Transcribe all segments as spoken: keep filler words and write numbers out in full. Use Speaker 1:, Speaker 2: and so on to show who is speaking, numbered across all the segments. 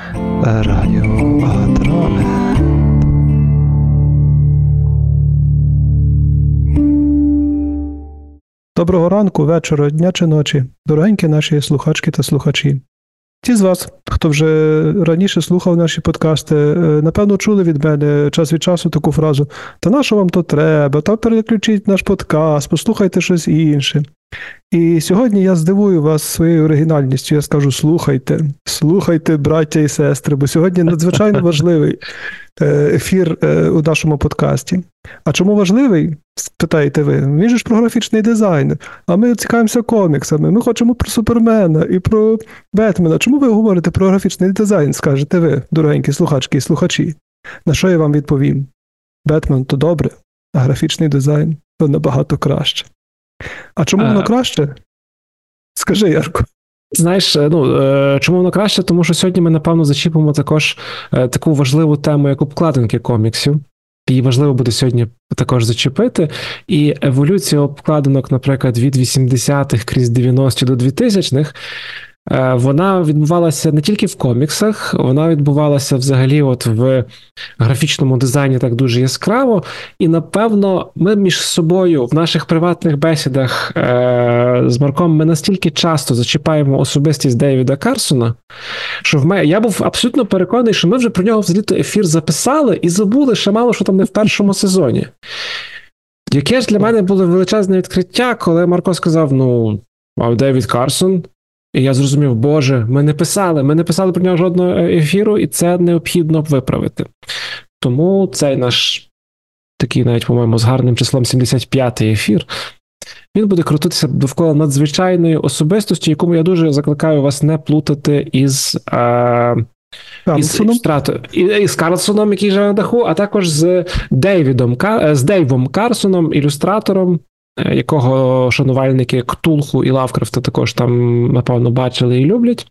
Speaker 1: Радіо Атроне. Доброго ранку, вечора, дня чи ночі, дорогенькі наші слухачки та слухачі. Ті з вас, хто вже раніше слухав наші подкасти, напевно, чули від мене час від часу таку фразу: «Та на що вам то треба? Та переключіть наш подкаст, послухайте щось інше». І сьогодні я здивую вас своєю оригінальністю. Я скажу: слухайте, слухайте, браття і сестри, бо сьогодні надзвичайно важливий ефір у нашому подкасті. А чому важливий? Спитаєте ви. Він же ж про графічний дизайн, а ми цікавимося коміксами, ми хочемо про Супермена і про Бетмена. Чому ви говорите про графічний дизайн, скажете ви, дорогенькі слухачки і слухачі? На що я вам відповім? Бетмен – то добре, а графічний дизайн – то набагато краще. А чому воно краще? Скажи, Ярко.
Speaker 2: Знаєш, ну, чому воно краще? Тому що сьогодні ми, напевно, зачіпимо також таку важливу тему, як обкладинки коміксів. Її важливо буде сьогодні також зачепити. І еволюція обкладинок, наприклад, від вісімдесятих крізь дев'яності до двохтисячних, вона відбувалася не тільки в коміксах, вона відбувалася взагалі от в графічному дизайні так дуже яскраво. І, напевно, ми між собою в наших приватних бесідах е- з Марком ми настільки часто зачіпаємо особистість Дейвіда Карсона, що в мене, я був абсолютно переконаний, що ми вже про нього взагалі-то ефір записали і забули ще мало, що там не в першому сезоні. Яке ж для мене було величезне відкриття, коли Марко сказав: ну, а Дейвід Карсон... І я зрозумів: боже, ми не писали, ми не писали про нього жодного ефіру, і це необхідно виправити. Тому цей наш, такий навіть, по-моєму, з гарним числом сімдесят п'ятий ефір, він буде крутитися довкола надзвичайної особистості, яку я дуже закликаю вас не плутати із... А... Із, із Карлсоном, який живе на даху, а також з Дейвідом, з Дейвом Карсоном, ілюстратором, якого шанувальники Ктулху і Лавкрафта також там, напевно, бачили і люблять.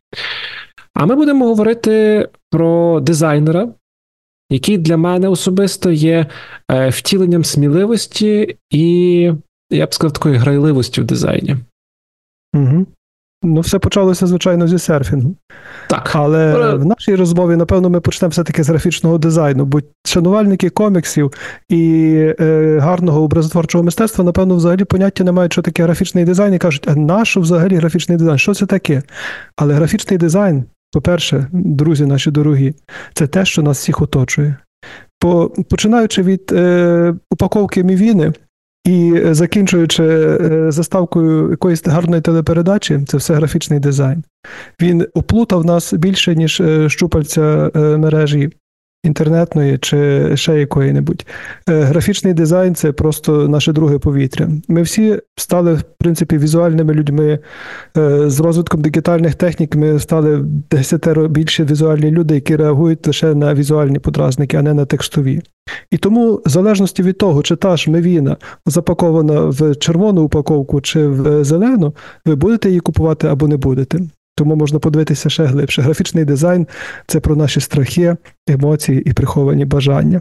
Speaker 2: А ми будемо говорити про дизайнера, який для мене особисто є втіленням сміливості і, я б сказав, такої грайливості в дизайні.
Speaker 1: Угу. Ну, все почалося, звичайно, зі серфінгу.
Speaker 2: Так.
Speaker 1: Але Але... в нашій розмові, напевно, ми почнемо все-таки з графічного дизайну, бо шанувальники коміксів і е, гарного образотворчого мистецтва, напевно, взагалі поняття не мають, що таке графічний дизайн, і кажуть: а на що взагалі графічний дизайн? Що це таке? Але графічний дизайн, по-перше, друзі наші дорогі, це те, що нас всіх оточує. По, починаючи від е, упаковки мівіни, і закінчуючи заставкою якоїсь гарної телепередачі, це все графічний дизайн. Він оплутав нас більше, ніж щупальця мережі інтернетної чи ще якої-небудь. Графічний дизайн – це просто наше друге повітря. Ми всі стали, в принципі, візуальними людьми. З розвитком дигітальних технік ми стали десятеро більше візуальні люди, які реагують лише на візуальні подразники, а не на текстові. І тому, в залежності від того, чи та ж мівіна запакована в червону упаковку чи в зелену, ви будете її купувати або не будете. Тому можна подивитися ще глибше. Графічний дизайн – це про наші страхи, емоції і приховані бажання.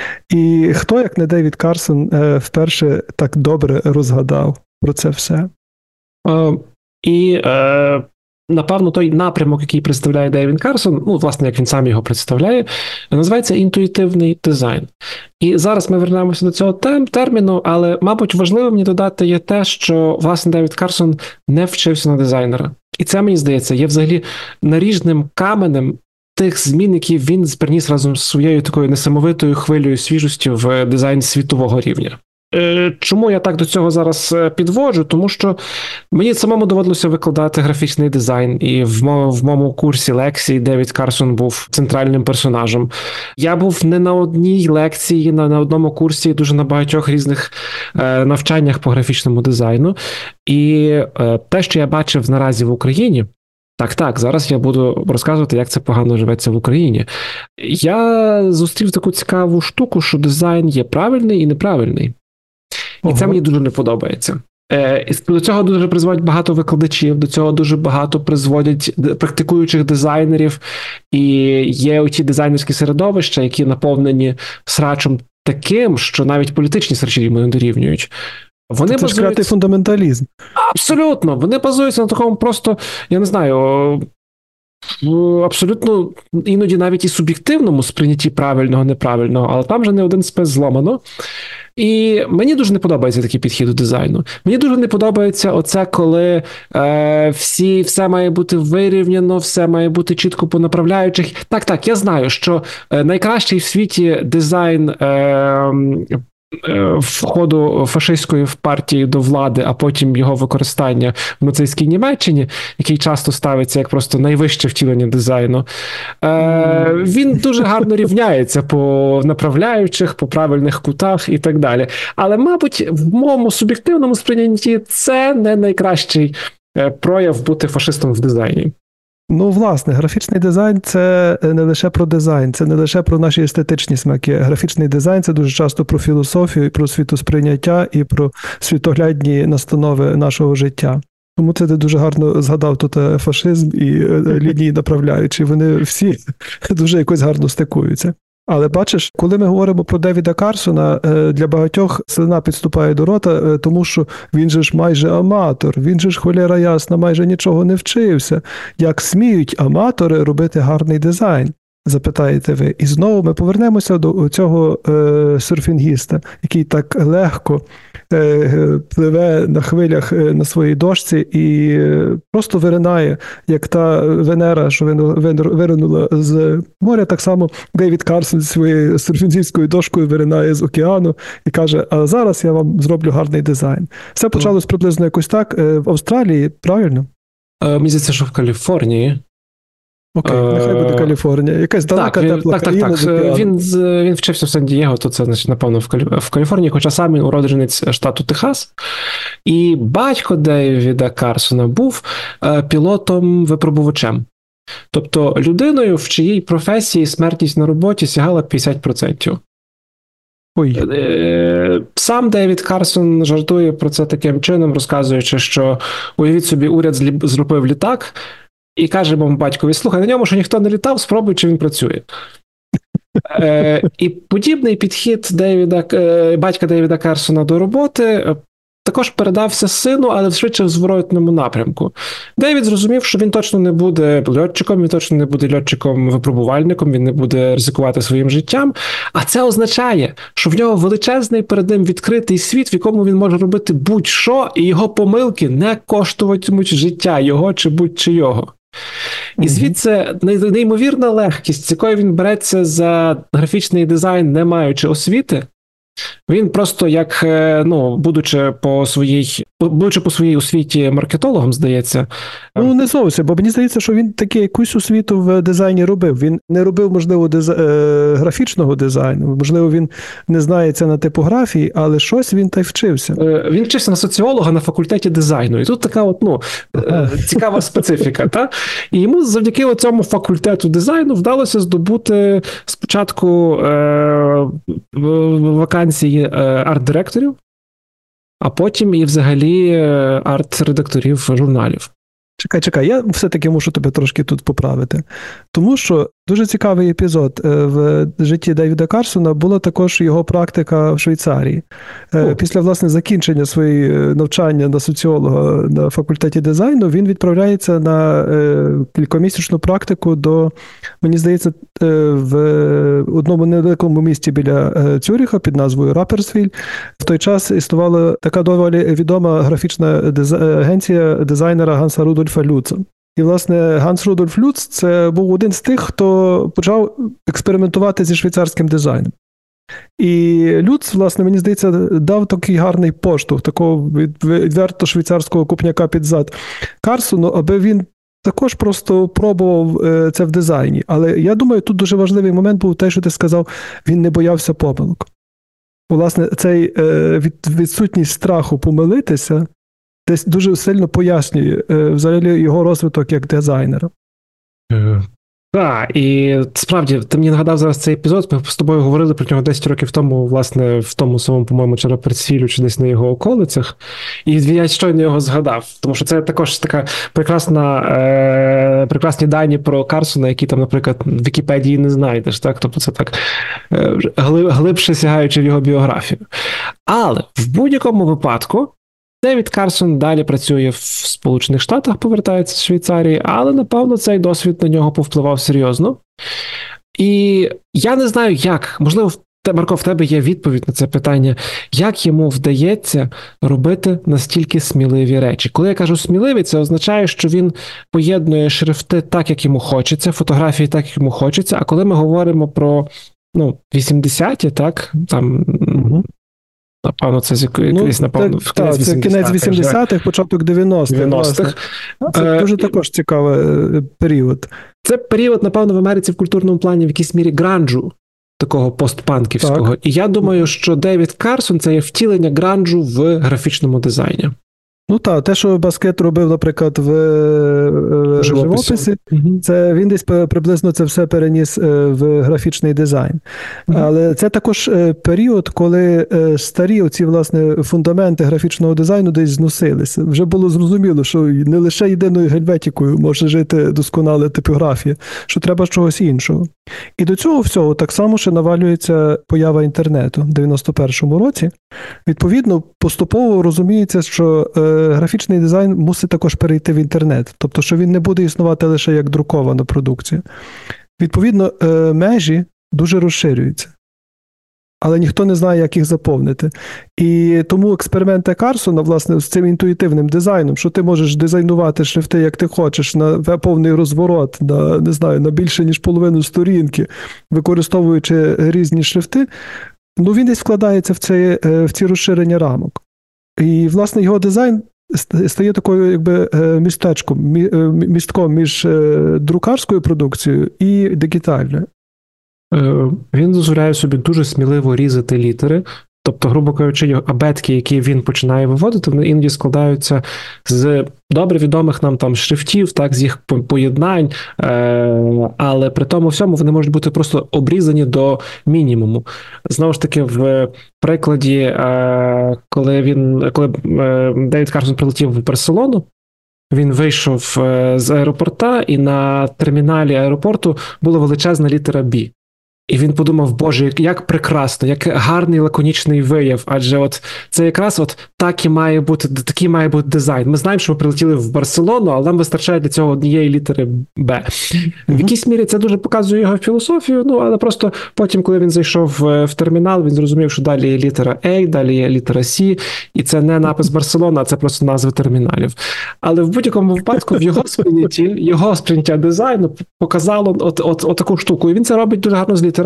Speaker 1: І хто, як не Дейвід Карсон, вперше так добре розгадав про це все?
Speaker 2: Uh, і, uh, напевно, той напрямок, який представляє Дейвід Карсон, ну, власне, як він сам його представляє, називається інтуїтивний дизайн. І зараз ми вернемося до цього тем, терміну, але, мабуть, важливо мені додати є те, що, власне, Дейвід Карсон не вчився на дизайнера. І це, мені здається, є взагалі наріжним каменем тих змін, які він приніс разом з своєю такою несамовитою хвилею свіжості в дизайн світового рівня. Чому я так до цього зараз підводжу? Тому що мені самому доводилося викладати графічний дизайн, і в моєму, в моєму курсі лекцій Дейвід Карсон був центральним персонажем. Я був не на одній лекції, на, на одному курсі, дуже на багатьох різних е, навчаннях по графічному дизайну. І е, те, що я бачив наразі в Україні, Так, так, зараз я буду розказувати, як це погано живеться в Україні. Я зустрів таку цікаву штуку, що дизайн є правильний і неправильний. І Ого. Це мені дуже не подобається. До цього дуже призводять багато викладачів, до цього дуже багато призводять практикуючих дизайнерів, і є оті дизайнерські середовища, які наповнені срачом таким, що навіть політичні срачі йому не дорівнюють. Вони
Speaker 1: це базуються... ж фундаменталізм.
Speaker 2: Абсолютно. Вони базуються на такому просто, я не знаю, В абсолютно іноді навіть і суб'єктивному сприйнятті правильного, неправильного, але там вже не один спис зломано. І мені дуже не подобається такий підхід до дизайну. Мені дуже не подобається оце, коли е, всі, все має бути вирівняно, все має бути чітко по направляючих. Так, так, я знаю, що е, найкращий в світі дизайн е, входу фашистської партії до влади, а потім його використання в нацистській Німеччині, який часто ставиться як просто найвище втілення дизайну, е, він дуже гарно рівняється по направляючих, по правильних кутах і так далі. Але, мабуть, в моєму суб'єктивному сприйнятті це не найкращий прояв бути фашистом в дизайні.
Speaker 1: Ну, власне, графічний дизайн – це не лише про дизайн, це не лише про наші естетичні смаки. Графічний дизайн – це дуже часто про філософію, і про світосприйняття, і про світоглядні настанови нашого життя. Тому це ти дуже гарно згадав тут фашизм і лінії направляючі. Вони всі дуже якось гарно стикуються. Але бачиш, коли ми говоримо про Девіда Карсона, для багатьох слина підступає до рота, тому що він же ж майже аматор, він же ж, холєра ясна, майже нічого не вчився. Як сміють аматори робити гарний дизайн? Запитаєте ви. І знову ми повернемося до цього е, серфінгіста, який так легко е, пливе на хвилях на своїй дошці і е, просто виринає, як та Венера, що виринула з моря, так само Девід Карсон зі своєю серфінгістською дошкою виринає з океану і каже, а зараз я вам зроблю гарний дизайн. Все почалось приблизно якось так е, в Австралії, правильно?
Speaker 2: Мені здається, що в Каліфорнії.
Speaker 1: Окей, нехай буде Каліфорнія. Якась далека,
Speaker 2: так,
Speaker 1: тепла
Speaker 2: так, країна. Так, так, так. Він, він вчився в Сан-Дієго, то це, значить, напевно, в, Калі... в Каліфорнії, хоча сам він уродженець штату Техас. І батько Девіда Карсона був е, пілотом-випробувачем. Тобто людиною, в чиїй професії смертність на роботі сягала п'ятдесят відсотків.
Speaker 1: Ой.
Speaker 2: Сам Девід Карсон жартує про це таким чином, розказуючи, що уявіть собі, уряд зробив літак, і каже моєму батькові, слухай, на ньому ще ніхто не літав, спробуй, чи він працює. е, і подібний підхід Девіда, е, батька Девіда Карсона до роботи е, також передався сину, але швидше в зворотному напрямку. Девід зрозумів, що він точно не буде льотчиком, він точно не буде льотчиком-випробувальником, він не буде ризикувати своїм життям, а це означає, що в нього величезний перед ним відкритий світ, в якому він може робити будь-що, і його помилки не коштуватимуть життя його чи будь-чийого. І звідси неймовірна легкість, з якою він береться за графічний дизайн, не маючи освіти, він просто як, ну, будучи по своїй, будучи по своїй освіті маркетологом, здається.
Speaker 1: Ну, не зовсім, бо мені здається, що він таки якусь освіту в дизайні робив. Він не робив, можливо, диз... е... графічного дизайну, можливо, він не знається на типографії, але щось він та й вчився.
Speaker 2: Е, він вчився на соціолога на факультеті дизайну. І тут така от, ну, е, цікава специфіка. Та? І йому завдяки цьому факультету дизайну вдалося здобути спочатку е... вакансії арт-директорів, а потім і взагалі арт-редакторів журналів.
Speaker 1: Чекай, чекай, я все-таки мушу тебе трошки тут поправити. Тому що дуже цікавий епізод в житті Девіда Карсона була також його практика в Швейцарії. О. Після, власне, закінчення своєї навчання на соціолога на факультеті дизайну, він відправляється на кількомісячну практику до, мені здається, в одному невеликому місті біля Цюріха під назвою Раперсвіль. В той час існувала така доволі відома графічна диз... агенція дизайнера Ганса Рудольфа Люца. І, власне, Ганс Рудольф Люц – це був один з тих, хто почав експериментувати зі швейцарським дизайном. І Люц, власне, мені здається, дав такий гарний поштовх, такого відверто швейцарського купняка під зад Карсону, аби він також просто пробував це в дизайні. Але я думаю, тут дуже важливий момент був те, що ти сказав, він не боявся помилок. Власне, цей відсутність страху помилитися десь дуже сильно пояснює взагалі його розвиток як дизайнера.
Speaker 2: Так, і справді, ти мені нагадав зараз цей епізод, ми з тобою говорили про нього десять років тому, власне, в тому самому, по-моєму, чи Раперсвілю, чи десь на його околицях, і я щойно його згадав, тому що це також така прекрасна, е, прекрасні дані про Карсона, які там, наприклад, в Вікіпедії не знайдеш, так, тобто це так е, глибше сягаючи в його біографію. Але в будь-якому випадку Девід Карсон далі працює в Сполучених Штатах, повертається з Швейцарії, але, напевно, цей досвід на нього повпливав серйозно. І я не знаю, як, можливо, Марко, в тебе є відповідь на це питання, як йому вдається робити настільки сміливі речі. Коли я кажу сміливі, це означає, що він поєднує шрифти так, як йому хочеться, фотографії так, як йому хочеться, а коли ми говоримо про, ну, вісімдесяті, так, там... Угу. Напевно, це з якоїсь, ну, напевно,
Speaker 1: так, так, це кінець вісімдесятих, початок дев'яностих. дев'яностих. Це дуже також цікавий період.
Speaker 2: Це період, напевно, в Америці в культурному плані в якійсь мірі гранжу, такого постпанківського. Так. І я думаю, що Девід Карсон – це є втілення гранжу в графічному дизайні.
Speaker 1: Ну так, те, що Баскет робив, наприклад, в, в живописі, угу. це він десь приблизно це все переніс в графічний дизайн. Угу. Але це також період, коли старі оці, власне, фундаменти графічного дизайну десь зносилися. Вже було зрозуміло, що не лише єдиною гельветикою може жити досконала типографія, що треба чогось іншого. І до цього всього так само ще навалюється поява інтернету в дев'яносто першому році. Відповідно, поступово розуміється, що графічний дизайн мусить також перейти в інтернет. Тобто, що він не буде існувати лише як друкована продукція. Відповідно, межі дуже розширюються. Але ніхто не знає, як їх заповнити. І тому експерименти Карсона, власне, з цим інтуїтивним дизайном, що ти можеш дизайнувати шрифти, як ти хочеш, на повний розворот, на, не знаю, на більше, ніж половину сторінки, використовуючи різні шрифти, ну, він десь вкладається в, це, в ці розширення рамок. І, власне, його дизайн стає такою, якби, містечком, містком між друкарською продукцією і дигітальною.
Speaker 2: Він дозволяє собі дуже сміливо різати літери. Тобто, грубо кажучи, абетки, які він починає виводити, вони іноді складаються з добре відомих нам там шрифтів, так, з їх поєднань, але при тому всьому вони можуть бути просто обрізані до мінімуму. Знову ж таки, в прикладі, коли він, коли Девід Карсон прилетів в Барселону, він вийшов з аеропорта, і на терміналі аеропорту була величезна літера «Бі». І він подумав, боже, як прекрасно, як гарний лаконічний вияв, адже от це якраз от так і має бути, такий має бути дизайн. Ми знаємо, що ми прилетіли в Барселону, але нам вистачає для цього однієї літери «Б». Mm-hmm. В якійсь мірі це дуже показує його філософію, ну, але просто потім, коли він зайшов в термінал, він зрозумів, що далі є літера «А», далі є літера «С», і це не напис Барселона, а це просто назви терміналів. Але в будь-якому випадку в його сприйнятті, його сприйняття дизайну показало от, от, от таку штуку, і він це робить дуже гарно з літерами.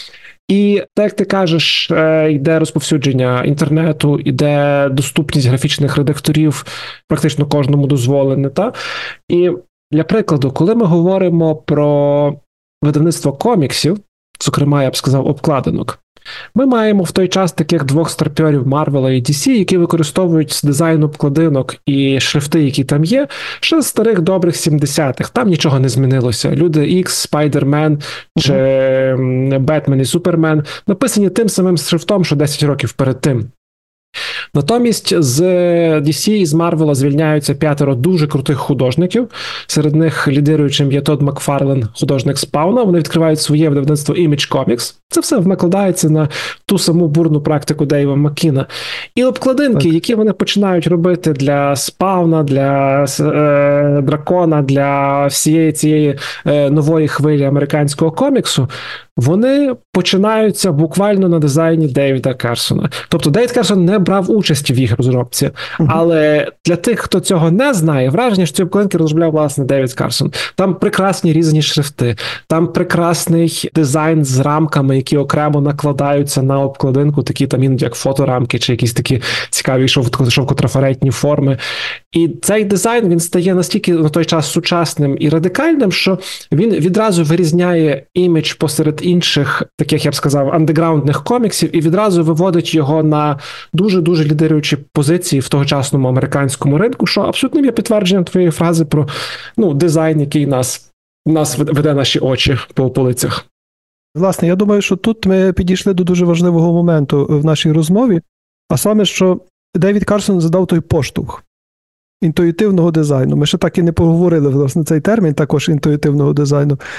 Speaker 2: І, так як ти кажеш, йде розповсюдження інтернету, йде доступність графічних редакторів, практично кожному дозволене. Та? І для прикладу, коли ми говоримо про видавництво коміксів, зокрема, я б сказав, обкладинок, ми маємо в той час таких двох старпьорів Марвела і Ді Сі, які використовують дизайн обкладинок і шрифти, які там є, ще з старих добрих сімдесятих. Там нічого не змінилося. Люди Ікс, Спайдермен чи Бетмен і Супермен написані тим самим шрифтом, що десять років перед тим. Натомість з Ді Сі і з Марвела звільняються п'ятеро дуже крутих художників. Серед них лідируючим є Тодд Макфарлен, художник Спауна. Вони відкривають своє видавництво Image Comics. Це все накладається на ту саму бурну практику Дейва Маккіна. І обкладинки, так, які вони починають робити для Спауна, для е, Дракона, для всієї цієї е, нової хвилі американського коміксу, вони починаються буквально на дизайні Девіда Карсона. Тобто Девід Карсон не брав участі в їх розробці, uh-huh. але для тих, хто цього не знає, враження, що ці обкладинки розробляв, власне, Девід Карсон. Там прекрасні різні шрифти, там прекрасний дизайн з рамками, які окремо накладаються на обкладинку, такі там іноді як фоторамки, чи якісь такі цікаві шовкотрафаретні форми. І цей дизайн, він стає настільки на той час сучасним і радикальним, що він відразу вирізняє імідж посеред інших, таких, я б сказав, андеграундних коміксів, і відразу виводить його на дуже-дуже лідируючі позиції в тогочасному американському ринку, що абсолютно є підтвердженням твоєї фрази про, ну, дизайн, який нас, нас веде наші очі по полицях.
Speaker 1: Власне, я думаю, що тут ми підійшли до дуже важливого моменту в нашій розмові, а саме, що Девід Карсон задав той поштовх інтуїтивного дизайну. Ми ще так і не поговорили, власне, цей термін також інтуїтивного дизайну.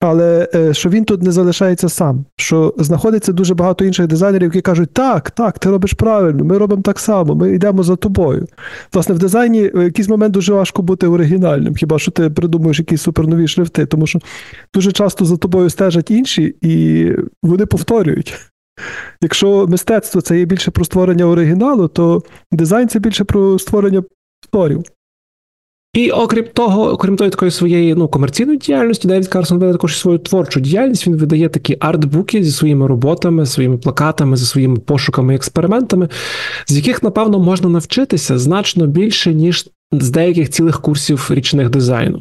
Speaker 1: Але що він тут не залишається сам, що знаходиться дуже багато інших дизайнерів, які кажуть, так, так, ти робиш правильно, ми робимо так само, ми йдемо за тобою. Власне, в дизайні в якийсь момент дуже важко бути оригінальним, хіба що ти придумуєш якісь супернові шрифти, тому що дуже часто за тобою стежать інші, і вони повторюють. Якщо мистецтво це є більше про створення оригіналу, то дизайн це більше про створення повторів.
Speaker 2: І окрім того, окрім того, такої своєї ну, комерційної діяльності, Девід Карсон веде також свою творчу діяльність. Він видає такі артбуки зі своїми роботами, своїми плакатами, зі своїми пошуками і експериментами, з яких, напевно, можна навчитися значно більше, ніж з деяких цілих курсів річних дизайну.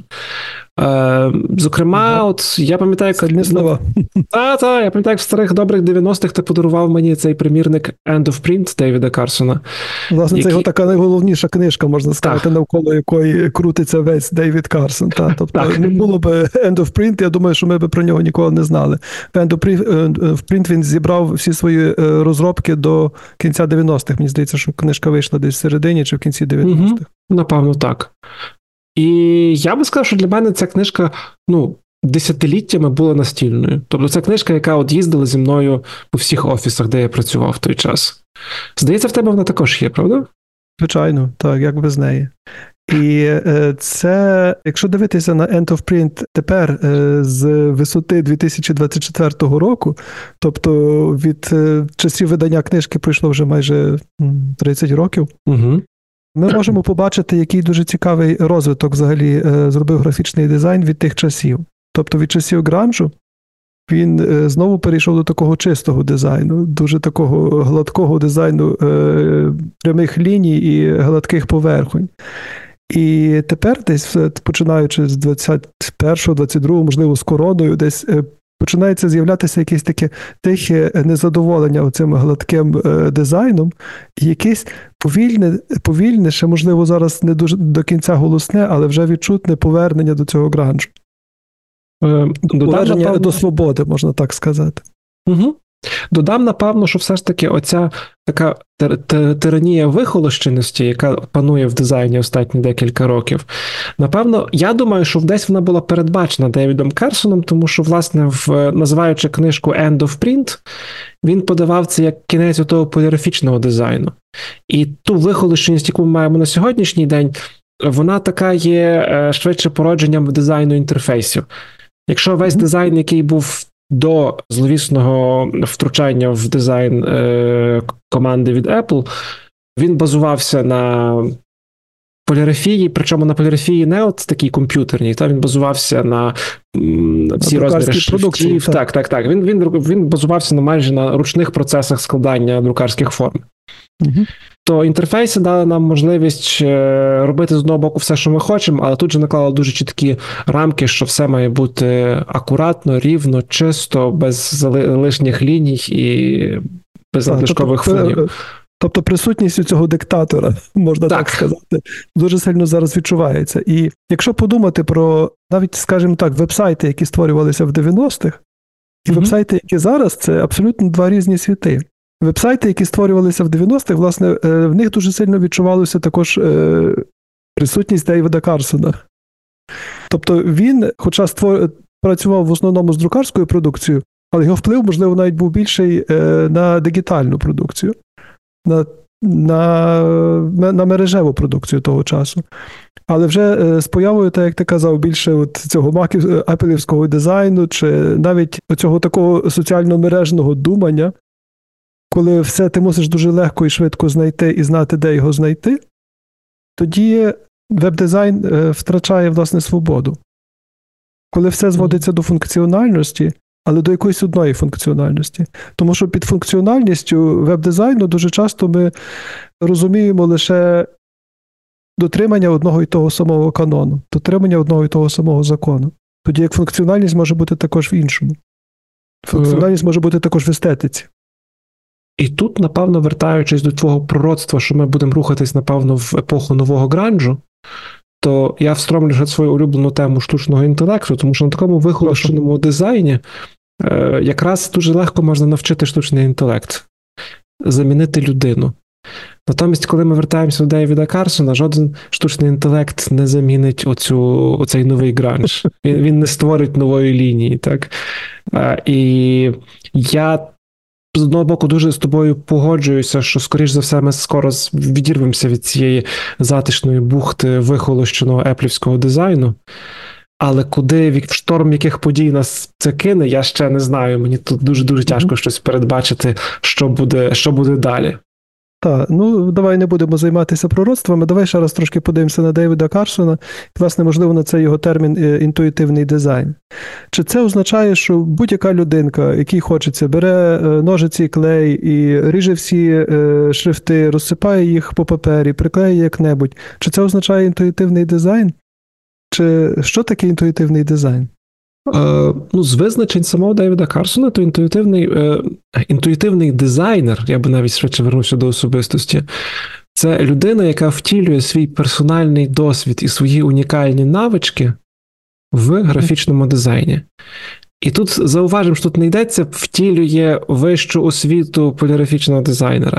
Speaker 2: Е, зокрема, mm-hmm. от я пам'ятаю, як...
Speaker 1: слова.
Speaker 2: Та, та, я пам'ятаю, як в старих добрих дев'яностих ти подарував мені цей примірник End of Print Девіда Карсона.
Speaker 1: Власне, який... це його така найголовніша книжка, можна сказати, так. навколо якої крутиться весь Девід Карсон. Та. Тобто так. не було б End of Print, я думаю, що ми б про нього ніколи не знали. End of Print він зібрав всі свої розробки до кінця дев'яностих. Мені здається, що книжка вийшла десь в середині чи в кінці дев'яностих.
Speaker 2: Угу. Напевно, так. І я би сказав, що для мене ця книжка, ну, десятиліттями була настільною. Тобто це книжка, яка от їздила зі мною по всіх офісах, де я працював в той час. Здається, в тебе вона також є, правда?
Speaker 1: Звичайно, так, як без неї. І це, якщо дивитися на End of Print тепер з висоти дві тисячі двадцять четвертого року, тобто від часів видання книжки пройшло вже майже тридцять років,
Speaker 2: угу.
Speaker 1: ми можемо побачити, який дуже цікавий розвиток взагалі зробив графічний дизайн від тих часів. Тобто від часів гранжу він знову перейшов до такого чистого дизайну, дуже такого гладкого дизайну прямих ліній і гладких поверхонь. І тепер десь, починаючи з двадцять першого, двадцять другого, можливо, з короною, десь починається з'являтися якесь таке тихе незадоволення оцим гладким дизайном, і якесь повільне, повільне, ще, можливо, зараз не дуже до кінця голосне, але вже відчутне повернення до цього гранжу. Е, повернення напевно... до свободи, можна так сказати.
Speaker 2: Угу. Додам, напевно, що все ж таки оця така тиранія вихолощеності, яка панує в дизайні останні декілька років, напевно, я думаю, що десь вона була передбачена Девідом Карсоном, тому що, власне, в, називаючи книжку End of Print, він подавав це як кінець того поліграфічного дизайну. І ту вихолощеність, яку ми маємо на сьогоднішній день, вона така є швидше породженням дизайну інтерфейсів. Якщо весь дизайн, який був до зловісного втручання в дизайн е, команди від Apple, він базувався на поліграфії, причому на поліграфії не от такій комп'ютерній, та він базувався на м, всі розміри шрифтів. Так, так, так. Він, він, він базувався на майже на ручних процесах складання друкарських форм.
Speaker 1: Угу.
Speaker 2: То інтерфейси дали нам можливість робити з одного боку все, що ми хочемо, але тут же наклали дуже чіткі рамки, що все має бути акуратно, рівно, чисто, без лишніх ліній і без надлишкових фонів.
Speaker 1: Тобто присутність цього диктатора, можна так. так сказати, дуже сильно зараз відчувається. І якщо подумати про, навіть, скажімо так, веб-сайти, які створювалися в дев'яностих, і mm-hmm. веб-сайти, які зараз, це абсолютно два різні світи. Веб-сайти, які створювалися в дев'яностих, власне, в них дуже сильно відчувалося також присутність Девіда Карсона. Тобто він, хоча створ... працював в основному з друкарською продукцією, але його вплив, можливо, навіть був більший на дигітальну продукцію, на, на, на мережеву продукцію того часу. Але вже з появою, так як ти казав, більше от цього маків, апелівського дизайну, чи навіть цього такого соціально-мережного думання, коли все ти мусиш дуже легко і швидко знайти і знати, де його знайти, тоді веб-дизайн втрачає, власне, свободу. Коли все зводиться до функціональності, але до якоїсь одної функціональності. Тому що під функціональністю веб-дизайну дуже часто ми розуміємо лише дотримання одного і того самого канону, дотримання одного і того самого закону. Тоді як функціональність може бути також в іншому. Функціональність може бути також в естетиці.
Speaker 2: І тут, напевно, вертаючись до твого пророцтва, що ми будемо рухатись, напевно, в епоху нового гранжу, то я встромлю свою улюблену тему штучного інтелекту, тому що на такому вихолощеному дизайні е, якраз дуже легко можна навчити штучний інтелект, замінити людину. Натомість, коли ми вертаємося до Дейвіда Карсона, жоден штучний інтелект не замінить оцю, оцей новий гранж. Він, він не створить нової лінії, так? А, і я з одного боку дуже з тобою погоджуюся, що, скоріш за все, ми скоро відірвемося від цієї затишної бухти вихолощеного еплівського дизайну. Але куди, в шторм яких подій нас це кине, я ще не знаю. Мені тут дуже-дуже тяжко mm-hmm. щось передбачити, що буде, що буде далі.
Speaker 1: Так, ну давай не будемо займатися пророцтвами, давай ще раз трошки подивимося на Дейвіда Карсона, і, власне, можливо, на цей його термін інтуїтивний дизайн. Чи це означає, що будь-яка людинка, якій хочеться, бере ножиці і клей і ріже всі шрифти, розсипає їх по папері, приклеює як-небудь, чи це означає інтуїтивний дизайн? Чи що таке інтуїтивний дизайн?
Speaker 2: Е, ну, з визначень самого Дейвіда Карсона, то інтуїтивний, е, інтуїтивний дизайнер, я би навіть швидше вернувся до особистості, це людина, яка втілює свій персональний досвід і свої унікальні навички в графічному дизайні. І тут зауважимо, що тут не йдеться, втілює вищу освіту поліграфічного дизайнера.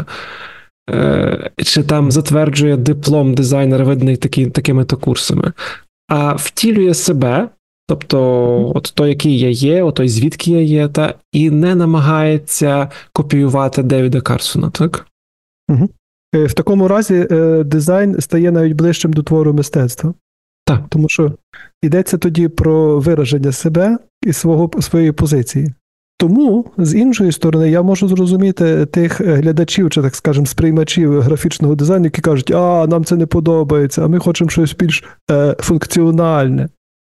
Speaker 2: Е, чи там затверджує диплом дизайнера, виданий такі, такими-то курсами. А втілює себе, тобто от той, який я є, от той, звідки я є, та, і не намагається копіювати Дейвіда Карсона, так?
Speaker 1: Угу. В такому разі дизайн стає навіть ближчим до твору мистецтва.
Speaker 2: Так.
Speaker 1: Тому що йдеться тоді про вираження себе і свого, своєї позиції. Тому, з іншої сторони, я можу зрозуміти тих глядачів, чи, так скажемо, сприймачів графічного дизайну, які кажуть, а, нам це не подобається, а ми хочемо щось більш е, функціональне.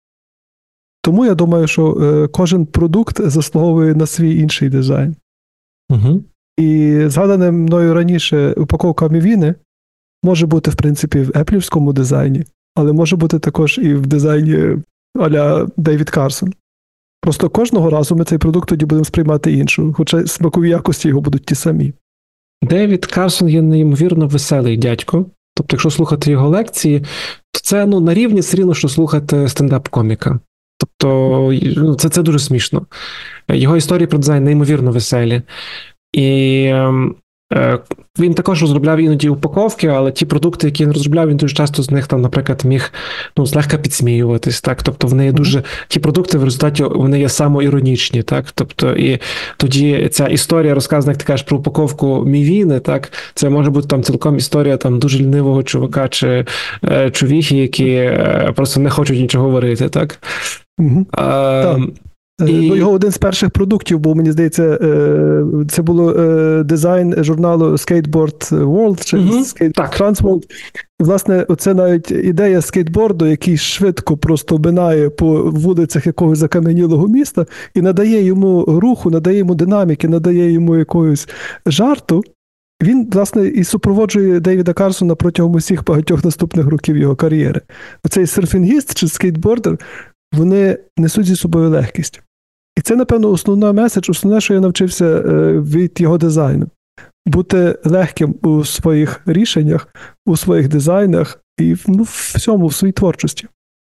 Speaker 1: Тому я думаю, що е, кожен продукт заслуговує на свій інший дизайн.
Speaker 2: Угу. І
Speaker 1: згадане мною раніше упаковка Мівіни може бути, в принципі, в еплівському дизайні, але може бути також і в дизайні а-ля Дейвід Карсон. Просто кожного разу ми цей продукт тоді будемо сприймати іншим, хоча смакові якості його будуть ті самі.
Speaker 2: Дейвід Карсон є неймовірно веселий дядько. Тобто, якщо слухати його лекції, то це ну, на рівні все рівно, що слухати стендап-коміка. Тобто, ну, це, це дуже смішно. Його історії про дизайн неймовірно веселі. І е, він також розробляв іноді упаковки, але ті продукти, які він розробляв, він дуже часто з них, там, наприклад, міг ну, злегка підсміюватись. Так? Тобто вони є дуже, ті продукти в результаті вони є самоіронічні. Так? Тобто, і тоді ця історія, розказана, як ти кажеш, про упаковку Мівіни, так? Це може бути там цілком історія там, дуже лінивого чувака чи е, чувіхи, які е, просто не хочуть нічого говорити. Так?
Speaker 1: Угу. А, так. І... Ну, його один з перших продуктів був, мені здається, це було дизайн журналу Skateboard World, чи mm-hmm. Skate Trans World. І, власне, оце навіть ідея скейтборду, який швидко просто минає по вулицях якогось закам'янілого міста і надає йому руху, надає йому динаміки, надає йому якогось жарту. Він, власне, і супроводжує Дейвіда Карсона протягом усіх багатьох наступних років його кар'єри. Оцей серфінгіст чи скейтбордер, вони несуть зі собою легкість. І це, напевно, основний меседж, основне, що я навчився від його дизайну. Бути легким у своїх рішеннях, у своїх дизайнах і ну, в всьому, в своїй творчості.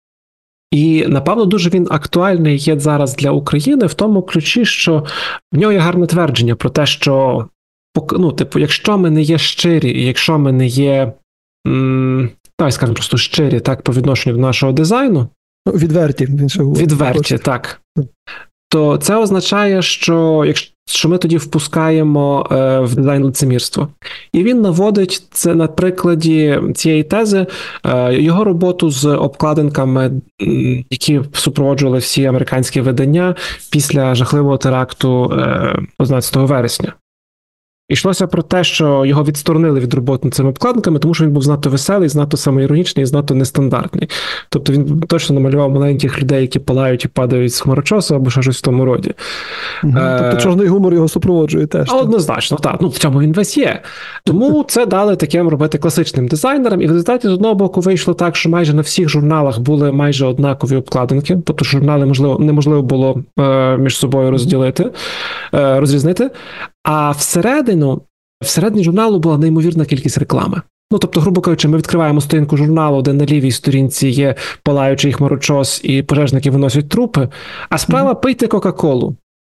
Speaker 2: І, напевно, дуже він актуальний є зараз для України в тому ключі, що в нього є гарне твердження про те, що, ну, типу, якщо ми не є щирі, і якщо ми не є, м, давай скажемо просто щирі, так, по відношенню до нашого дизайну,
Speaker 1: відверті, він ще говорить.
Speaker 2: Відверті, так. То це означає, що, якщо, що ми тоді впускаємо е, в дизайн лицемірство. І він наводить це на прикладі цієї тези, е, його роботу з обкладинками, які супроводжували всі американські видання після жахливого теракту е, одинадцятого вересня. Йшлося про те, що його відсторонили від роботи над цими обкладинками, тому що він був знато веселий, знато самоіронічний, знато нестандартний. Тобто він точно намалював маленьких людей, які палають і падають з хмарочосу або ще щось в тому роді.
Speaker 1: Угу. Е... Тобто чорний гумор його супроводжує теж.
Speaker 2: Однозначно, так. Ну, в цьому він весь є. Тому це дали таким робити класичним дизайнерам. І в результаті, з одного боку, вийшло так, що майже на всіх журналах були майже однакові обкладинки. Тобто журнали можливо, неможливо було е, між собою розділити, е, розрізнити. А всередину, всередині журналу була неймовірна кількість реклами. Ну, тобто, грубо кажучи, ми відкриваємо сторінку журналу, де на лівій сторінці є палаючий хмарочос і пожежники виносять трупи, а справа mm-hmm. пийте Кока-Колу.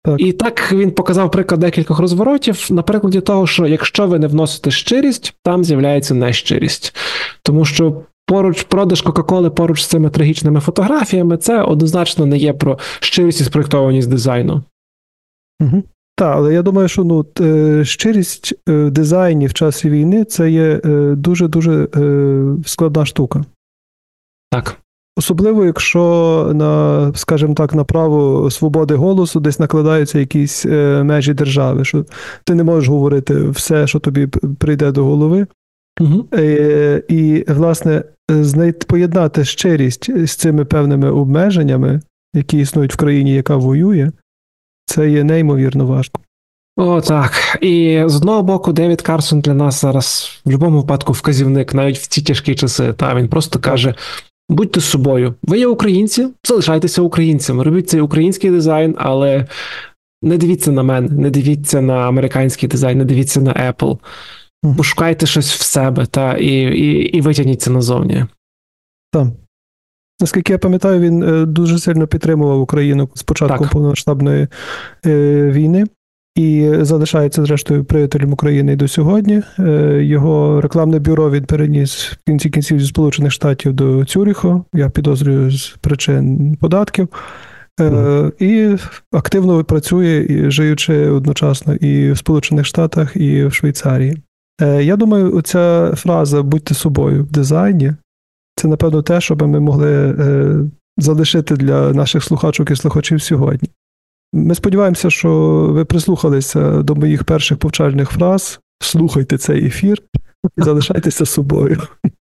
Speaker 2: Так. І так він показав приклад декількох розворотів на прикладі того, що якщо ви не вносите щирість, там з'являється нещирість. Тому що поруч продаж Кока-Коли поруч з цими трагічними фотографіями, це однозначно не є про щирість і спроєктованість дизайну.
Speaker 1: Угу. Так, але я думаю, що ну, щирість в дизайні в часі війни – це є дуже-дуже складна штука.
Speaker 2: Так.
Speaker 1: Особливо, якщо на, скажімо так, на право свободи голосу десь накладаються якісь межі держави, що ти не можеш говорити все, що тобі прийде до голови.
Speaker 2: Угу.
Speaker 1: І, і, власне, знайти, поєднати щирість з цими певними обмеженнями, які існують в країні, яка воює, це є неймовірно важко.
Speaker 2: О, так. І з одного боку, Девід Карсон для нас зараз в будь-якому випадку вказівник, навіть в ці тяжкі часи. Та, він просто каже, будьте собою. Ви є українці, залишайтеся українцями. Робіть цей український дизайн, але не дивіться на мене, не дивіться на американський дизайн, не дивіться на Apple. Пошукайте щось в себе, та, і, і, і витягніться назовні.
Speaker 1: Так. Наскільки я пам'ятаю, він дуже сильно підтримував Україну з початку повномасштабної е, війни і залишається, зрештою, приятелем України і до сьогодні. Е, його рекламне бюро він переніс в кінці кінців зі Сполучених Штатів до Цюріху, я підозрюю, з причин податків. Е, mm. І активно працює, і, живучи одночасно і в Сполучених Штатах, і в Швейцарії. Е, я думаю, оця фраза «будьте собою» в дизайні – це, напевно, те, що ми могли е, залишити для наших слухачок і слухачів сьогодні. Ми сподіваємося, що ви прислухалися до моїх перших повчальних фраз, слухайте цей ефір і залишайтеся собою.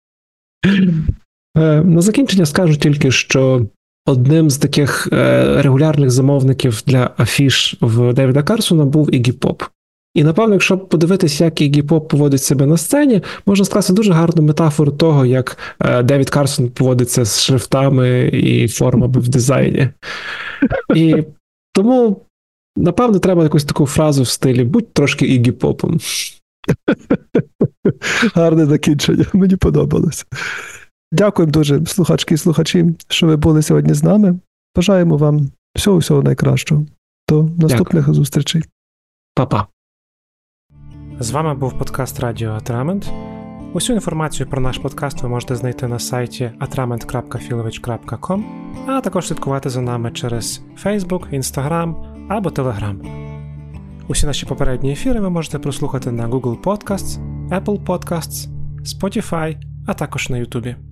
Speaker 2: Е, на закінчення скажу тільки, що одним з таких е, регулярних замовників для афіш в Девіда Карсона був Іггі Поп. І, напевно, якщо подивитися, як Іггі Поп поводить себе на сцені, можна скласти дуже гарну метафору того, як е, Девід Карсон поводиться з шрифтами і формами в дизайні. І тому, напевно, треба якусь таку фразу в стилі «будь трошки Іггі Попом».
Speaker 1: Гарне закінчення, мені подобалося. Дякуємо дуже, слухачки і слухачі, що ви були сьогодні з нами. Бажаємо вам всього-всього найкращого. До наступних Дякую. Зустрічей.
Speaker 2: Па-па.
Speaker 3: З вами був подкаст Радіо Атрамент. Усю інформацію про наш подкаст ви можете знайти на сайті atrament крапка filovich крапка com, а також слідкувати за нами через Facebook, Instagram або Telegram. Усі наші попередні ефіри ви можете прослухати на Google Podcasts, Apple Podcasts, Spotify, а також на YouTube.